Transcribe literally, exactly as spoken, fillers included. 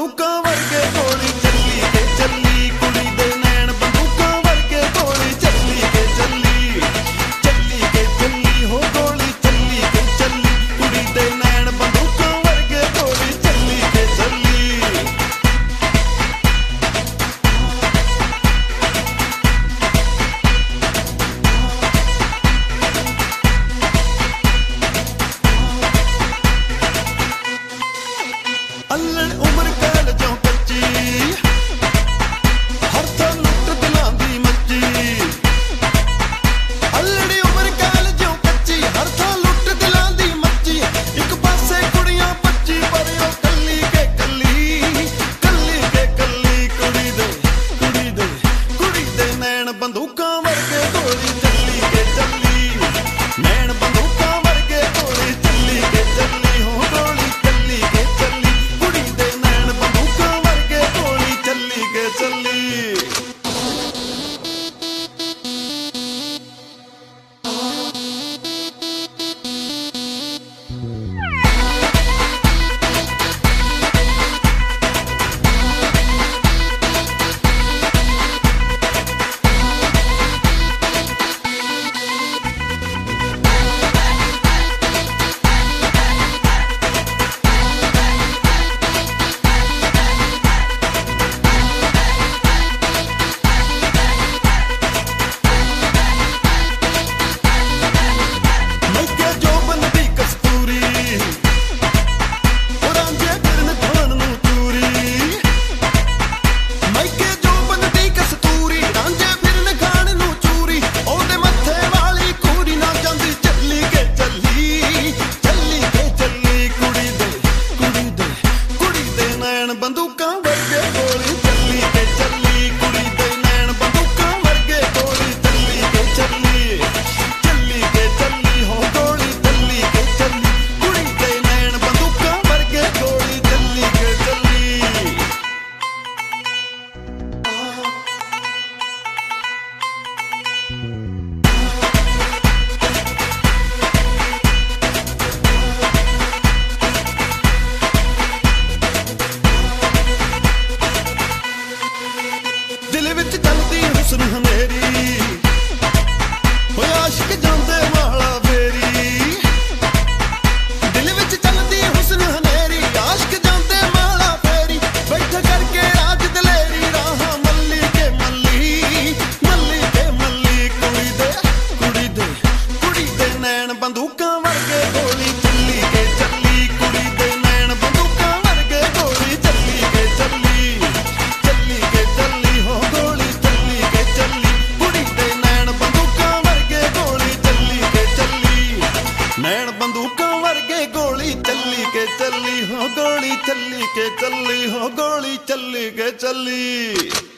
ਬੰਦੂਕਾਂ ਵਰਗੇ ਗੋਲੀ ਚੱਲੀ ਕੇ ਚੱਲੀ ਕੁੜੀ ਦੇ ਨੈਣ ਬੰਦੂਕਾਂ ਵਰਗੇ ਗੋਲੀ ਚੱਲੀ ਕੇ ਚੱਲੀ ਚੱਲੀ ਕੇ ਚੱਲੀ ਹੋ ਗੋਲੀ ਚੱਲੀ ਕੇ ਚੱਲੀ ਕੁੜੀ ਦੇ ਨੈਣ ਬੰਦੂਕਾਂ ਵਰਗੇ ਗੋਲੀ ਚੱਲੀ ਕੇ ਚੱਲੀ अल्लड़ उम्र काल जो कच्ची हर साल लुट दिलां दी मच्ची अल्लड़ी उम्र काल जो कच्ची हर साल लुट दिलां दी मच्ची एक पासे कुड़ियां पच्ची पर ओ कल्ली के कल्ली कल्ली के कल्ली कुड़ी दे कुड़ी दे कुड़ी दे नैन बंदूकां वर्गे गोली चली के चली नैन बंदूकां वर्गे गोली चली के चली हो गोली चली के चली ਚੱਲੀ ਬੰਦੂਕਾਂ ਵਰਗੇ ਗੋਲੀ ਚੱਲੀ ਕੇ ਚੱਲੀ ਕੁੜੀ ਦੇ ਨੈਣ ਬੰਦੂਕਾਂ ਵਰਗੇ ਗੋਲੀ ਚੱਲੀ ਕੇ ਚੱਲੀ ਚੱਲੀ ਕੇ ਚੱਲੀ ਹੋ ਗੋਲੀ ਚੱਲੀ ਕੇ ਚੱਲੀ ਕੁੜੀ ਦੇ ਨੈਣ ਬੰਦੂਕਾਂ ਵਰਗੇ ਗੋਲੀ ਚੱਲੀ ਕੇ ਚੱਲੀ दिल विच चलदी हुस्न हनेरी होए आशिक जांदे वाला फेरी दिल विच चलदी हुस्न हनेरी आशिक जांदे वाला फेरी बैठ करके राज दलेरी राह मल्ली के मल्ली मल्ली के मल्ली कुड़ी दे कुड़ी दे कुड़ी दे नैन बंदूकां वर्गे गोली चली के चली कुड़ी दे नैन बंदूकां वर्गे गोली चली के चली चली के चली हो गोली चली के चली कुड़ी दे नैन बंदूकां वर्गे गोली चली के चली नैन बंदूकां वर्गे गोली चली के चली हो गोली चली के चली हो गोली चली के चली।